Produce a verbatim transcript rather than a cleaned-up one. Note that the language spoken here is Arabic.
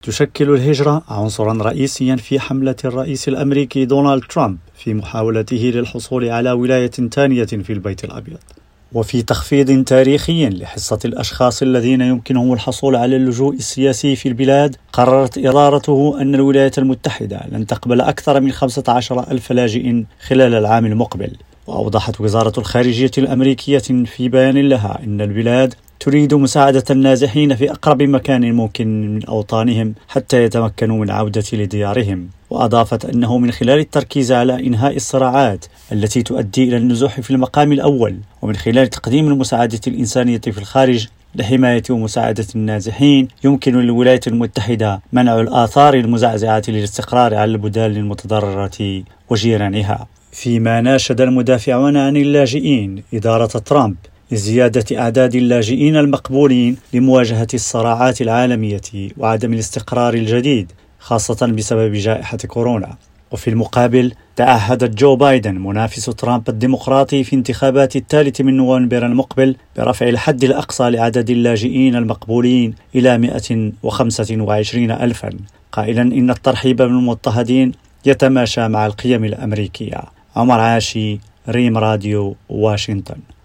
تشكل الهجرة عنصرا رئيسيا في حملة الرئيس الأمريكي دونالد ترامب في محاولته للحصول على ولاية ثانية في البيت الأبيض، وفي تخفيض تاريخي لحصة الأشخاص الذين يمكنهم الحصول على اللجوء السياسي في البلاد. قررت إدارته أن الولايات المتحدة لن تقبل أكثر من خمسة عشر ألف لاجئ خلال العام المقبل. وأوضحت وزارة الخارجية الأمريكية في بيان لها أن البلاد تريد مساعدة النازحين في أقرب مكان ممكن من أوطانهم حتى يتمكنوا من عودة لديارهم. وأضافت أنه من خلال التركيز على إنهاء الصراعات التي تؤدي إلى النزوح في المقام الأول، ومن خلال تقديم المساعدة الإنسانية في الخارج لحماية ومساعدة النازحين، يمكن للولايات المتحدة منع الآثار المزعزعة للاستقرار على البلدان المتضررة وجيرانها. فيما ناشد المدافعون عن اللاجئين إدارة ترامب لزيادة أعداد اللاجئين المقبولين لمواجهة الصراعات العالمية وعدم الاستقرار الجديد، خاصة بسبب جائحة كورونا. وفي المقابل تعهد جو بايدن منافس ترامب الديمقراطي في انتخابات الثالث من نوفمبر المقبل برفع الحد الأقصى لعدد اللاجئين المقبولين إلى مئة وخمسة وعشرين ألفا، قائلا إن الترحيب بالمضطهدين يتماشى مع القيم الأمريكية. عمر عاشي، ريم راديو، واشنطن.